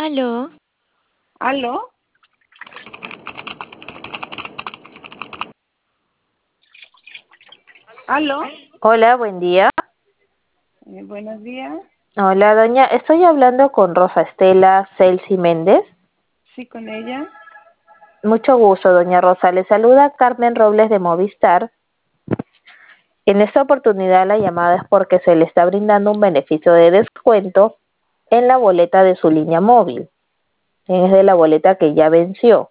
Aló, ¿Aló? ¿Aló? Hola, buen día. Buenos días. Hola, doña. Estoy hablando con Rosa Estela Celsi Méndez. Sí, con ella. Mucho gusto, doña Rosa. Le saluda Carmen Robles de Movistar. En esta oportunidad la llamada es porque se le está brindando un beneficio de descuento en la boleta de su línea móvil. Es de la boleta que ya venció.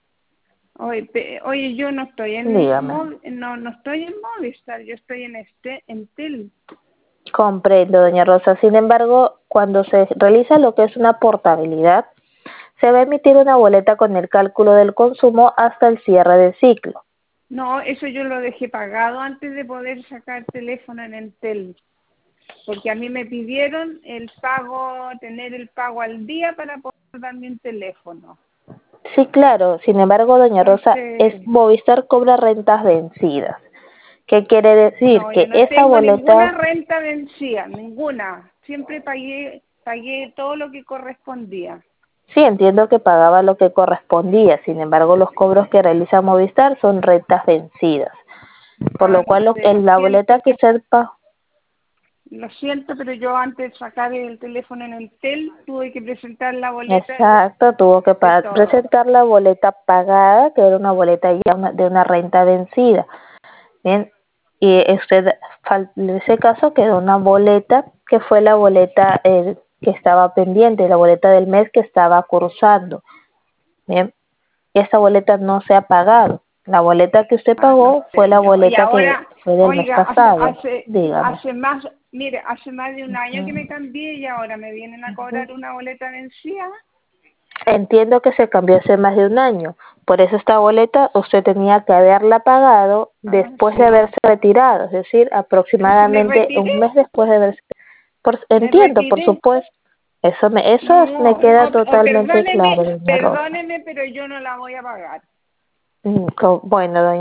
Oye, yo no estoy Dígame. no estoy en Movistar, yo estoy en Entel. Comprendo, doña Rosa. Sin embargo, cuando se realiza lo que es una portabilidad, se va a emitir una boleta con el cálculo del consumo hasta el cierre del ciclo. No, eso yo lo dejé pagado antes de poder sacar teléfono en Entel, porque a mí me pidieron tener el pago al día para poder darme un teléfono. Sí, claro. Sin embargo, doña Rosa, Entonces, Movistar cobra rentas vencidas. ¿Qué quiere decir? no, yo Que no esa tengo ninguna boleta, renta vencida, ninguna. Siempre pagué todo lo que correspondía. sí, entiendo que pagaba lo que correspondía. Sin embargo, los cobros que realiza Movistar son rentas vencidas. Por lo cual, en la boleta que usted pagó, Lo siento, pero yo antes de sacar el teléfono en Entel tuve que presentar la boleta exacto, tuvo que de todo. presentar la boleta pagada, que era una boleta ya de una renta vencida. Bien, y usted, en ese caso, quedó una boleta que fue la boleta que estaba pendiente, la boleta del mes que estaba cursando. Bien, y esa boleta no se ha pagado. La boleta que usted No pagó fue sé, la yo. Y boleta que ahora, fue del mes oiga, pasado. Dígame. hace más de un año que Ujú, me cambié y ahora me vienen a ujú. cobrar una boleta vencida. Entiendo que se cambió hace más de un año. Por eso esta boleta usted tenía que haberla pagado Ah, después de sí. haberse retirado, es decir, Pero si me aproximadamente retiré, un mes después de haberse. me Entiendo, por retiré. supuesto. Me No, queda no, totalmente claro, perdóneme, doña Rosa. pero yo no la voy a pagar. Bueno, doña